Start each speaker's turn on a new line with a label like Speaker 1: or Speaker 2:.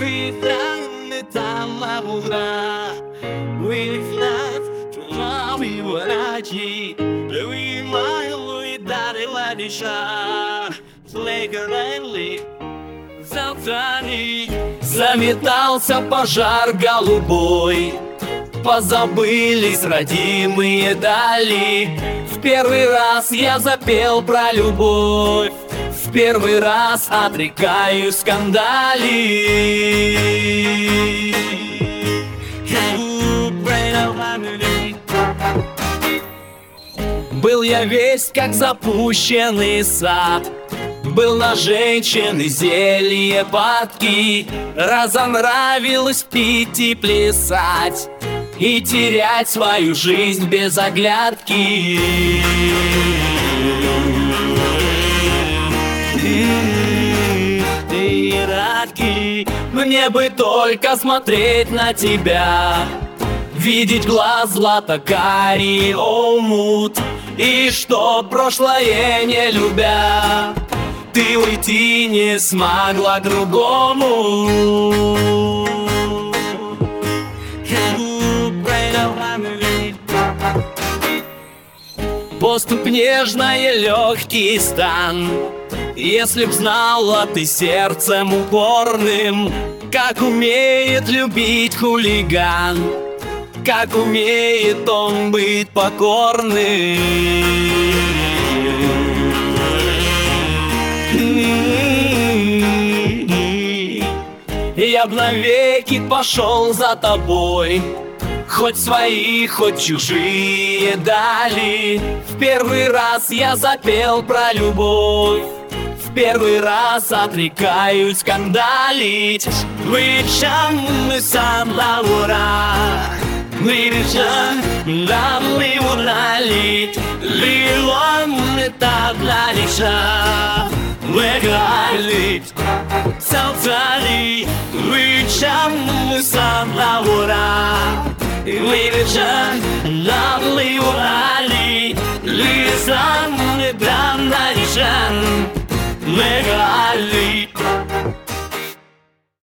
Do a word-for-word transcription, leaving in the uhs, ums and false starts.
Speaker 1: We stand там лабура. We left from we were aji. We might we daddy ладиша. Флейгерли. Завтани. Заметался пожар голубой. Позабылись родимые дали. В первый раз я запел про любовь. В первый раз отрекаюсь скандали. Был я весь как запущенный сад. Был на женщины зелье падки. Разонравилось пить и плясать и терять свою жизнь без оглядки. Ты радки, мне бы только смотреть на тебя, видеть глаз злато-карий омут, и что прошлое не любя, ты уйти не смогла к другому. Поступ нежная, легкий стан. Если б знала ты сердцем упорным, как умеет любить хулиган, как умеет он быть покорным. Я б навеки пошел за тобой, хоть свои, хоть чужие дали. В первый раз я запел про любовь, в первый раз отрекаюсь скандалить. Вычам мы сам лаура, вычам нам мы уралить. Лилон мы так лалиша, выгалить. Салтали, вычам мы сам лаура, вычам нам мы уралить. Лизан мы дам лалиша, выгалить.